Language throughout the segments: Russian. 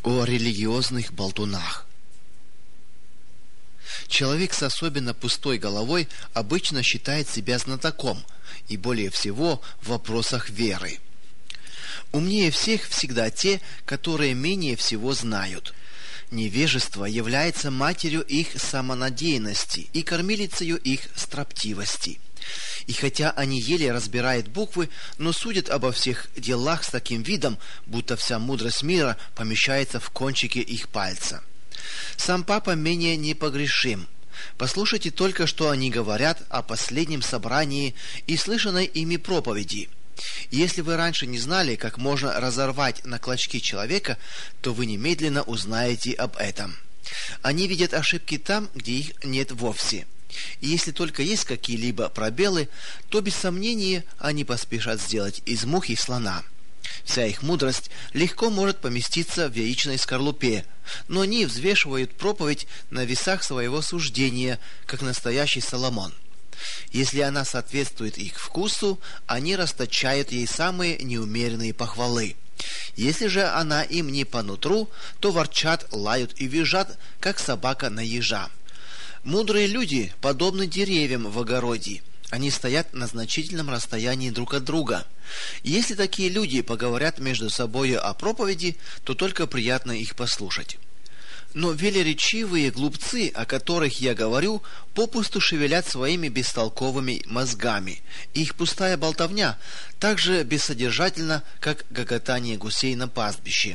О религиозных болтунах. Человек с особенно пустой головой обычно считает себя знатоком, и более всего в вопросах веры. Умнее всех всегда те, которые менее всего знают. Невежество является матерью их самонадеянности и кормилицею их строптивости. И хотя они еле разбирают буквы, но судят обо всех делах с таким видом, будто вся мудрость мира помещается в кончике их пальца. Сам Папа менее непогрешим. Послушайте только, что они говорят о последнем собрании и слышанной ими проповеди. Если вы раньше не знали, как можно разорвать на клочки человека, то вы немедленно узнаете об этом. Они видят ошибки там, где их нет вовсе. И если только есть какие-либо пробелы, то без сомнения они поспешат сделать из мухи слона. Вся их мудрость легко может поместиться в яичной скорлупе, но они взвешивают проповедь на весах своего суждения, как настоящий Соломон. Если она соответствует их вкусу, они расточают ей самые неумеренные похвалы. Если же она им не по нутру, то ворчат, лают и визжат, как собака на ежа. Мудрые люди подобны деревьям в огороде. Они стоят на значительном расстоянии друг от друга. Если такие люди поговорят между собой о проповеди, то только приятно их послушать. Но велеречивые глупцы, о которых я говорю, попусту шевелят своими бестолковыми мозгами. Их пустая болтовня так же бессодержательна, как гоготание гусей на пастбище.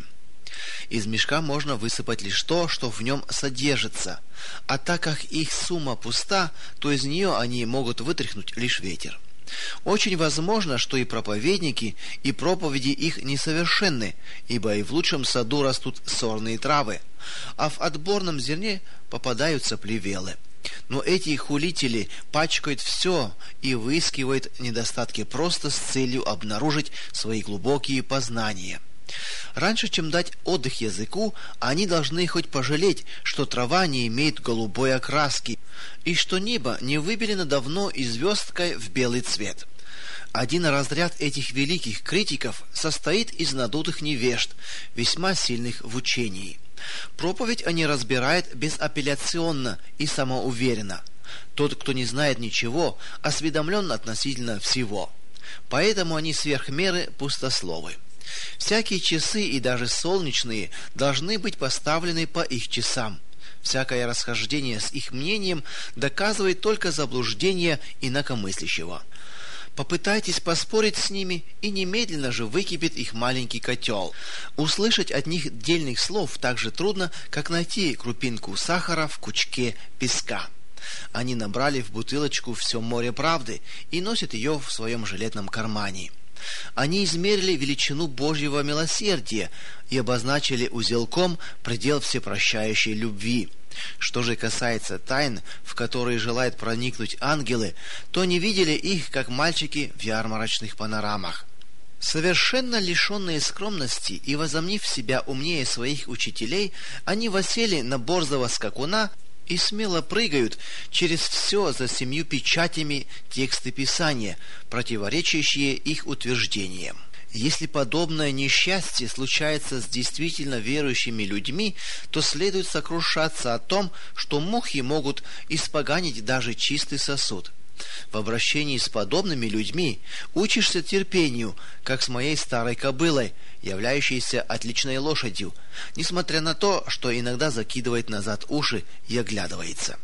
Из мешка можно высыпать лишь то, что в нем содержится, а так как их сумма пуста, то из нее они могут вытряхнуть лишь ветер. Очень возможно, что и проповедники, и проповеди их несовершенны, ибо и в лучшем саду растут сорные травы, а в отборном зерне попадаются плевелы. Но эти хулители пачкают все и выискивают недостатки просто с целью обнаружить свои глубокие познания. Раньше, чем дать отдых языку, они должны хоть пожалеть, что трава не имеет голубой окраски, и что небо не выбелено давно и звездкой в белый цвет. Один разряд этих великих критиков состоит из надутых невежд, весьма сильных в учении. Проповедь они разбирают безапелляционно и самоуверенно. Тот, кто не знает ничего, осведомлен относительно всего. Поэтому они сверх меры пустословы. Всякие часы и даже солнечные должны быть поставлены по их часам. Всякое расхождение с их мнением доказывает только заблуждение инакомыслящего. Попытайтесь поспорить с ними, и немедленно же выкипит их маленький котел. Услышать от них дельных слов так же трудно, как найти крупинку сахара в кучке песка. Они набрали в бутылочку все море правды и носят ее в своем жилетном кармане. Они измерили величину Божьего милосердия и обозначили узелком предел всепрощающей любви. Что же касается тайн, в которые желают проникнуть ангелы, то не видели их, как мальчики в ярмарочных панорамах. Совершенно лишенные скромности и возомнив себя умнее своих учителей, они восели на борзого скакуна и смело прыгают через все за 7 печатями тексты Писания, противоречащие их утверждениям. Если подобное несчастье случается с действительно верующими людьми, то следует сокрушаться о том, что мухи могут испоганить даже чистый сосуд. В обращении с подобными людьми учишься терпению, как с моей старой кобылой, являющейся отличной лошадью, несмотря на то, что иногда закидывает назад уши и оглядывается.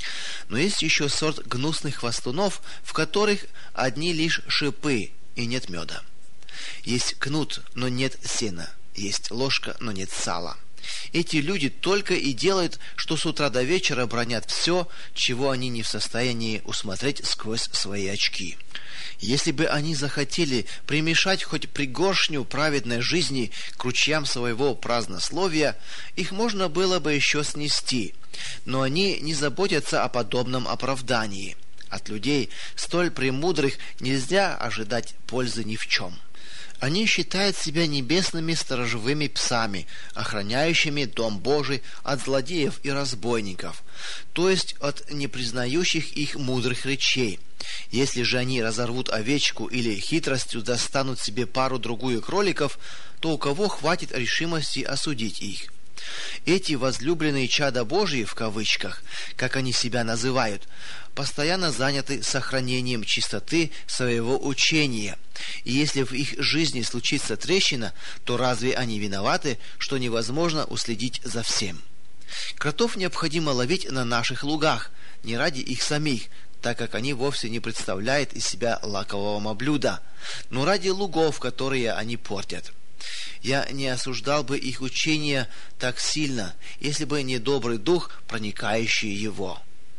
Но есть еще сорт гнусных хвастунов, в которых одни лишь шипы и нет меда. Есть кнут, но нет сена, есть ложка, но нет сала. Эти люди только и делают, что с утра до вечера бранят все, чего они не в состоянии усмотреть сквозь свои очки. Если бы они захотели примешать хоть пригоршню праведной жизни к ручьям своего празднословия, их можно было бы еще снести, но они не заботятся о подобном оправдании. От людей столь премудрых нельзя ожидать пользы ни в чем. Они считают себя небесными сторожевыми псами, охраняющими Дом Божий от злодеев и разбойников, то есть от непризнающих их мудрых речей. Если же они разорвут овечку или хитростью достанут себе пару-другую кроликов, то у кого хватит решимости осудить их? Эти возлюбленные чада Божьи, в кавычках, как они себя называют, постоянно заняты сохранением чистоты своего учения. И если в их жизни случится трещина, то разве они виноваты, что невозможно уследить за всем? Кротов необходимо ловить на наших лугах, не ради их самих, так как они вовсе не представляют из себя лакомого блюда, но ради лугов, которые они портят. Я не осуждал бы их учение так сильно, если бы не добрый дух, проникающий его.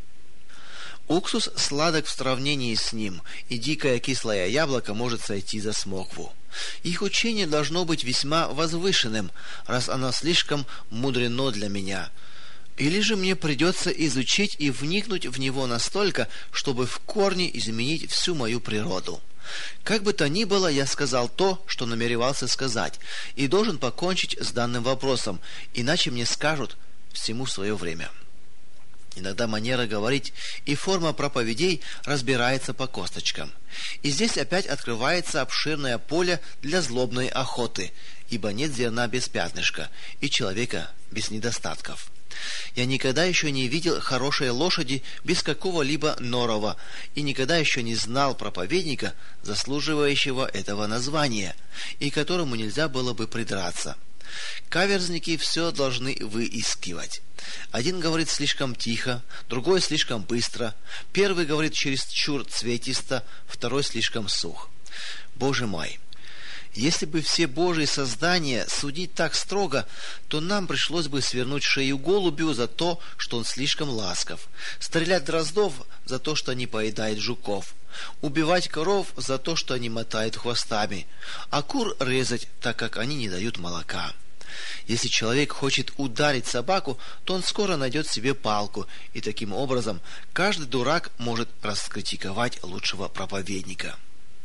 Уксус сладок в сравнении с ним, и дикое кислое яблоко может сойти за смокву. Их учение должно быть весьма возвышенным, раз оно слишком мудрено для меня. Или же мне придется изучить и вникнуть в него настолько, чтобы в корне изменить всю мою природу. Как бы то ни было, я сказал то, что намеревался сказать, и должен покончить с данным вопросом, иначе мне скажут всему свое время. Иногда манера говорить и форма проповедей разбирается по косточкам. И здесь опять открывается обширное поле для злобной охоты, ибо нет зерна без пятнышка и человека без недостатков. Я никогда еще не видел хорошей лошади без какого-либо норова, и никогда еще не знал проповедника, заслуживающего этого названия, и которому нельзя было бы придраться. Каверзники все должны выискивать. Один говорит слишком тихо, другой слишком быстро, первый говорит чересчур цветисто, второй слишком сух. Боже мой! Если бы все Божьи создания судить так строго, то нам пришлось бы свернуть шею голубю за то, что он слишком ласков, стрелять дроздов за то, что они поедают жуков, убивать коров за то, что они мотают хвостами, а кур резать, так как они не дают молока. Если человек хочет ударить собаку, то он скоро найдет себе палку, и таким образом каждый дурак может раскритиковать лучшего проповедника.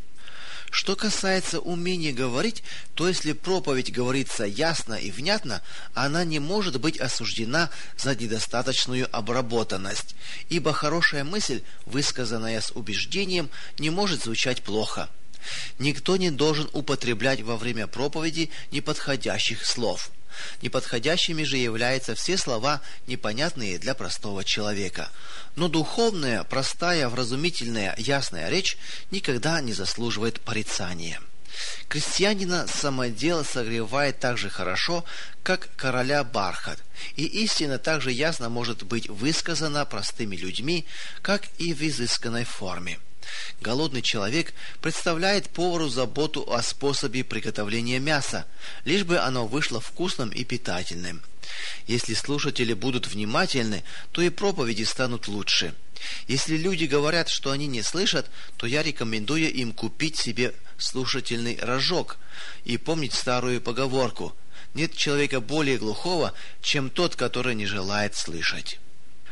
Что касается умения говорить, то если проповедь говорится ясно и внятно, она не может быть осуждена за недостаточную обработанность, ибо хорошая мысль, высказанная с убеждением, не может звучать плохо. Никто не должен употреблять во время проповеди неподходящих слов. Неподходящими же являются все слова, непонятные для простого человека. Но духовная, простая, вразумительная, ясная речь никогда не заслуживает порицания. Крестьянина самодел согревает так же хорошо, как короля бархат, и истина так же ясно может быть высказана простыми людьми, как и в изысканной форме. Голодный человек представляет повару заботу о способе приготовления мяса, лишь бы оно вышло вкусным и питательным. Если слушатели будут внимательны, то и проповеди станут лучше. Если люди говорят, что они не слышат, то я рекомендую им купить себе слушательный рожок и помнить старую поговорку: «Нет человека более глухого, чем тот, который не желает слышать».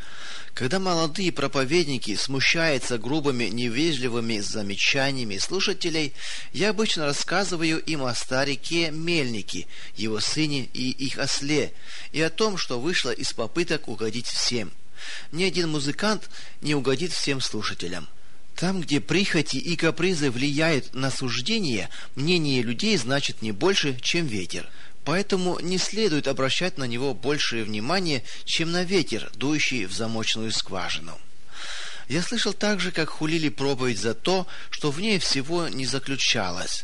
Когда молодые проповедники смущаются грубыми, невежливыми замечаниями слушателей, я обычно рассказываю им о старике Мельнике, его сыне и их осле, и о том, что вышло из попыток угодить всем. Ни один музыкант не угодит всем слушателям. Там, где прихоти и капризы влияют на суждение, мнение людей значит не больше, чем ветер. Поэтому не следует обращать на него большее внимание, чем на ветер, дующий в замочную скважину. Я слышал также, как хулили проповедь за то, что в ней всего не заключалось.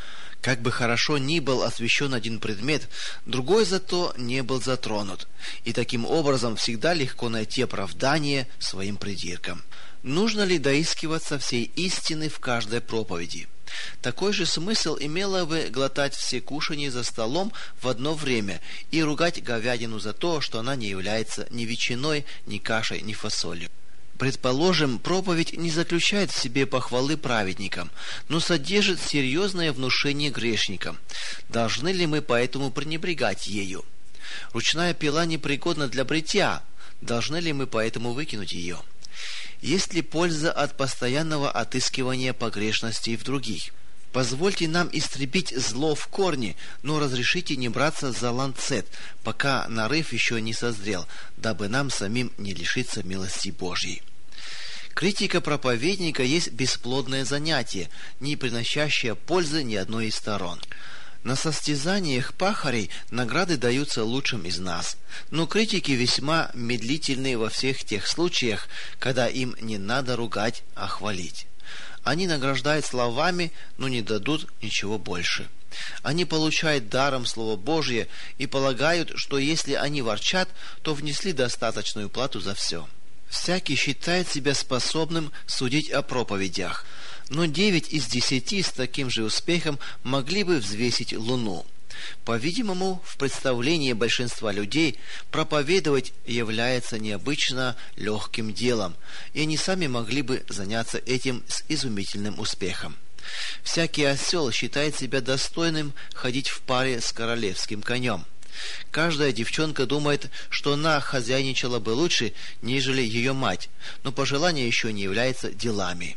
Как бы хорошо ни был освящен один предмет, другой зато не был затронут, и таким образом всегда легко найти оправдание своим придиркам. Нужно ли доискиваться всей истины в каждой проповеди? Такой же смысл имело бы глотать все кушанья за столом в одно время и ругать говядину за то, что она не является ни ветчиной, ни кашей, ни фасолью. Предположим, проповедь не заключает в себе похвалы праведникам, но содержит серьезное внушение грешникам. Должны ли мы поэтому пренебрегать ею? Ручная пила непригодна для бритья. Должны ли мы поэтому выкинуть ее? Есть ли польза от постоянного отыскивания погрешностей в других? Позвольте нам истребить зло в корне, но разрешите не браться за ланцет, пока нарыв еще не созрел, дабы нам самим не лишиться милости Божьей. Критика проповедника есть бесплодное занятие, не приносящее пользы ни одной из сторон. На состязаниях пахарей награды даются лучшим из нас, но критики весьма медлительны во всех тех случаях, когда им не надо ругать, а хвалить. Они награждают словами, но не дадут ничего больше. Они получают даром Слово Божье и полагают, что если они ворчат, то внесли достаточную плату за все. Всякий считает себя способным судить о проповедях, но 9 из 10 с таким же успехом могли бы взвесить луну. По-видимому, в представлении большинства людей проповедовать является необычно легким делом, и они сами могли бы заняться этим с изумительным успехом. Всякий осел считает себя достойным ходить в паре с королевским конем. Каждая девчонка думает, что она хозяйничала бы лучше, нежели ее мать, но пожелание еще не является делами.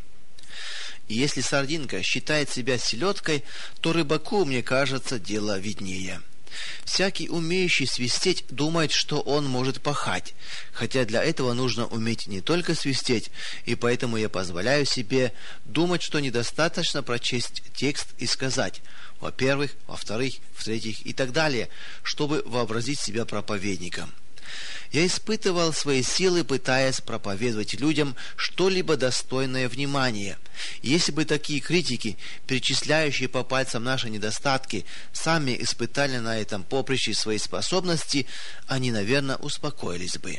И если сардинка считает себя селедкой, то рыбаку, мне кажется, дело виднее. Всякий, умеющий свистеть, думает, что он может пахать, хотя для этого нужно уметь не только свистеть, и поэтому я позволяю себе думать, что недостаточно прочесть текст и сказать «во-первых», «во-вторых», «в-третьих» и так далее, чтобы вообразить себя проповедником. Я испытывал свои силы, пытаясь проповедовать людям что-либо достойное внимания. Если бы такие критики, перечисляющие по пальцам наши недостатки, сами испытали на этом поприще свои способности, они, наверное, успокоились бы.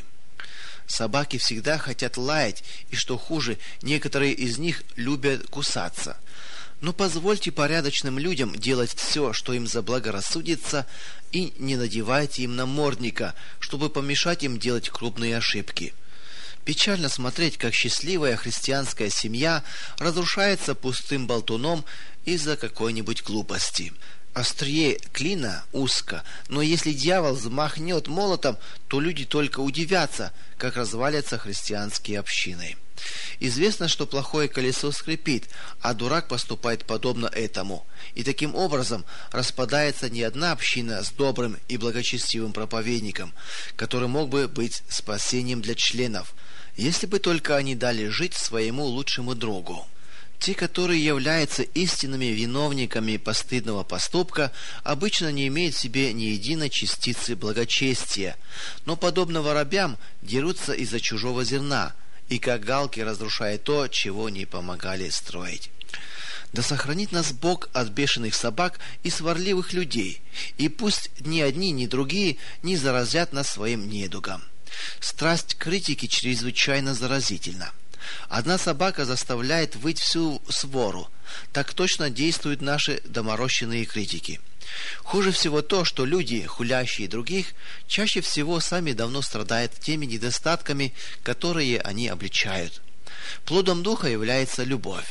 Собаки всегда хотят лаять, и, что хуже, некоторые из них любят кусаться. Но позвольте порядочным людям делать все, что им заблагорассудится, и не надевайте им намордника, чтобы помешать им делать крупные ошибки. Печально смотреть, как счастливая христианская семья разрушается пустым болтуном из-за какой-нибудь глупости. Острие клина узко, но если дьявол взмахнет молотом, то люди только удивятся, как развалятся христианские общины. Известно, что плохое колесо скрипит, а дурак поступает подобно этому. И таким образом распадается не одна община с добрым и благочестивым проповедником, который мог бы быть спасением для членов, если бы только они дали жить своему лучшему другу. Те, которые являются истинными виновниками постыдного поступка, обычно не имеют в себе ни единой частицы благочестия, но, подобно воробьям, дерутся из-за чужого зерна, и как галки разрушают то, чего не помогали строить. Да сохранит нас Бог от бешеных собак и сварливых людей, и пусть ни одни, ни другие не заразят нас своим недугом. Страсть критики чрезвычайно заразительна. Одна собака заставляет выть всю свору. Так точно действуют наши доморощенные критики. Хуже всего то, что люди, хулящие других, чаще всего сами давно страдают теми недостатками, которые они обличают. Плодом духа является любовь.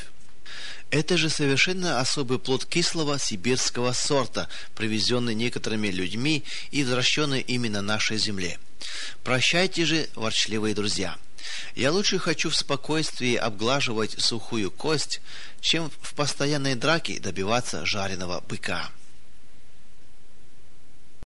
Это же совершенно особый плод кислого сибирского сорта, привезенный некоторыми людьми и возвращенный именно нашей земле. Прощайте же, ворчливые друзья. Я лучше хочу в спокойствии обглаживать сухую кость, чем в постоянной драке добиваться жареного быка.